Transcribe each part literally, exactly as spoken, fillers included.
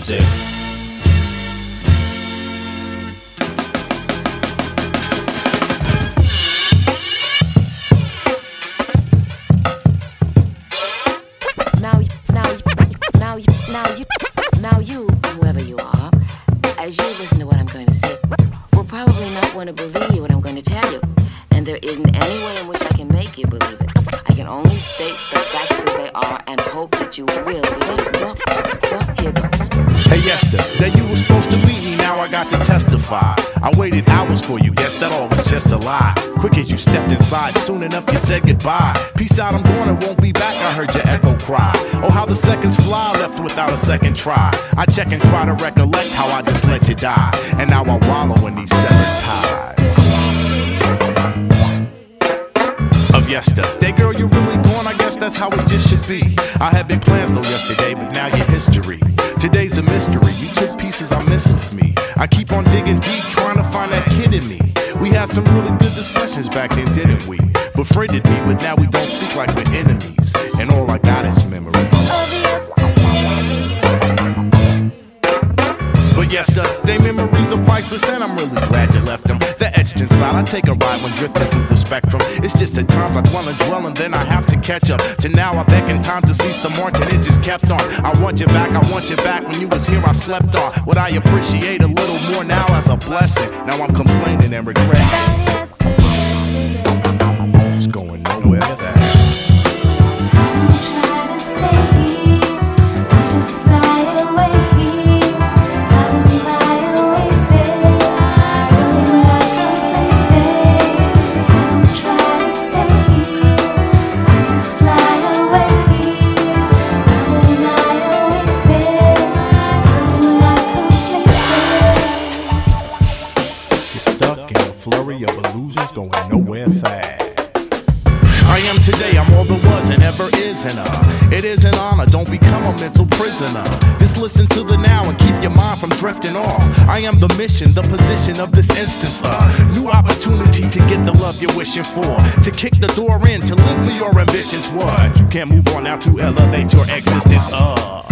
music. Now, now, now, now, you, now you, whoever you are, as you listen to what I'm going to say, will probably not want to believe what I'm going to tell you. And there isn't any way in which I can make you believe it. I can only state the facts as they are and hope that you will believe it. Well, well, here goes. Hey, Esther, that you were supposed to meet me, now I got to testify. I waited hours for you, guess that all was just a lie. Quick as you stepped inside, soon enough you said goodbye. Peace out, I'm going and won't be back, I heard your echo cry. Oh, how the seconds fly, left without a second try. I check and try to recollect how I just let you die. And now I wallow in these severed ties of yesterday. Girl, you're really gone, I guess that's how it just should be. I had big plans though yesterday, but now you're history. Today's a mystery, you took pieces I miss of me. I keep on digging deep, trying to find that kid in me. We had some really good discussions back then, didn't we? Befriended me, but now we don't speak like we're enemies. And all I got is memories. But yesterday memories are priceless, and I'm really glad you left them. They're etched inside, I take a ride when drifting through the spectrum. It's just at times I dwell and dwell, and then I have to catch up. To now I beckon time to cease the march, and it just kept on. I want you back, I want you back. When you was here I slept on. What I appreciate a little more now as a blessing. Now I'm complaining and regretting. It's going nowhere that. Flurry of illusions going nowhere fast. I am today, I'm all there was and ever is in a. It is an honor, don't become a mental prisoner. Just listen to the now and keep your mind from drifting off. I am the mission, the position of this instance. Uh, new opportunity to get the love you're wishing for. To kick the door in, to live for your ambitions. What? You can't move on now to elevate your existence. Uh.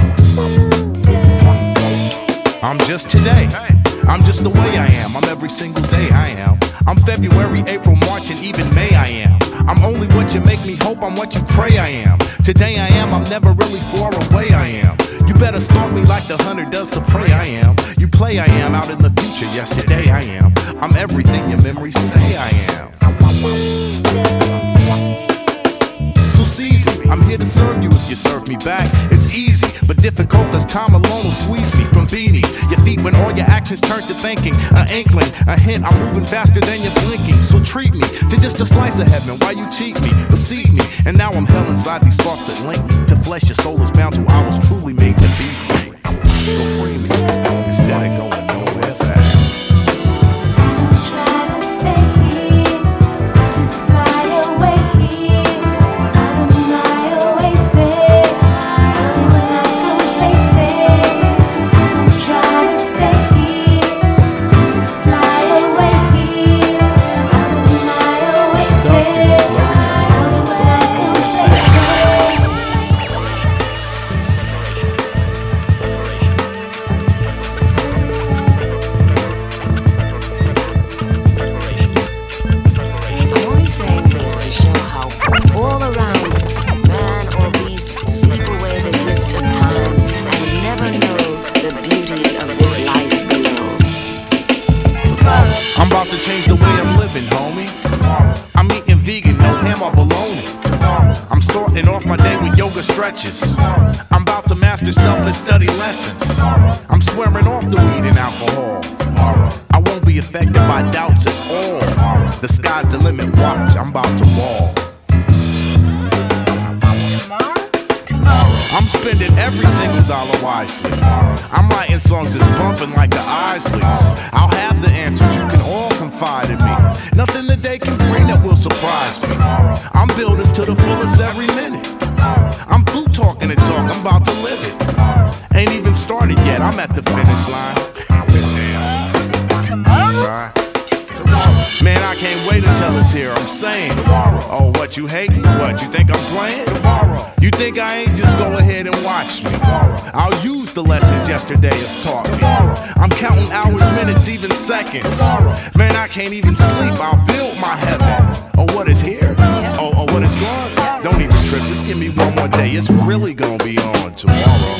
I'm just today. I'm just the way I am, I'm every single day I am. I'm February, April, March, and even May I am. I'm only what you make me hope, I'm what you pray I am. Today I am, I'm never really far away I am. You better stalk me like the hunter does the prey I am. You play I am, out in the future, yesterday I am. I'm everything your memories say I am. So seize me, I'm here to serve you if you serve me back. It's easy, but difficult cause time alone will squeeze me from beanie. Your feet when all your actions turn to thinking. An inkling, a hint, I'm moving faster than you're blinking. So treat me to just a slice of heaven while you cheat me, deceive me. And now I'm hell inside these thoughts that link me to flesh. Your soul is bound to I was truly made to be free. So free me, instead of going nowhere fast. I'm about to change the way I'm living, homie. I'm eating vegan, no ham or bologna. I'm starting off my day with yoga stretches. I'm about to master self and study lessons. I'm swearing off the weed and alcohol. I won't be affected by doubts at all. The sky's the limit, watch, I'm about to ball. I'm spending every single dollar wisely. I'm writing songs that's bumping like the Isleys. I'll have the answers, you can all confide in me. Nothing the day can bring that will surprise me. I'm building to the fullest every minute. I'm through talking and talk, I'm about to live it. Ain't even started yet, I'm at the finish line. Tomorrow? Right. Tomorrow. Man, I can't wait until it's here, I'm saying. Oh, what, you hating? What, you think I'm playing? You think I ain't? Just go ahead and watch me. I'll use the lessons yesterday has taught me. I'm counting hours, minutes, even seconds. Man, I can't even sleep, I'll build my heaven. Oh, what is here? Oh, oh, what is gone? Don't even trip, just give me one more day. It's really gonna be on tomorrow.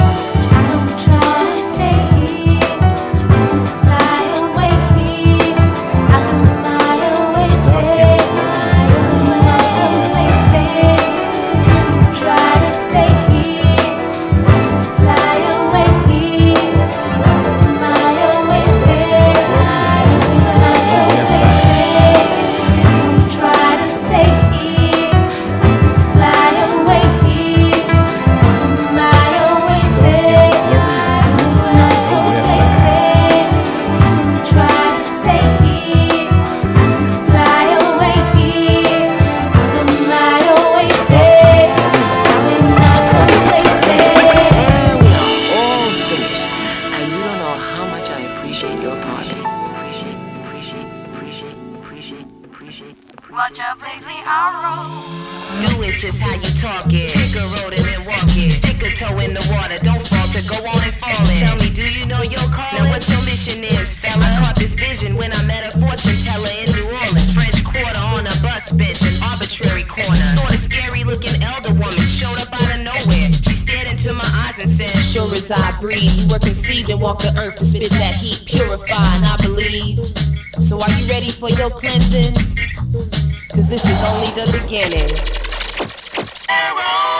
Do it just how you talk it. Pick a road and then walk it. Stick a toe in the water, don't falter, go on and fall in. Tell me, do you know your calling? Now what your mission is, fella? I caught this vision when I met a fortune teller in New Orleans. French Quarter on a bus bench, an arbitrary corner. Sorta scary looking elder woman showed up out of nowhere. She stared into my eyes and said, sure as I breathe, you were conceived and walked the earth to spit that heat, purify, and I believe. So are you ready for your cleansing? Cause this is only the beginning.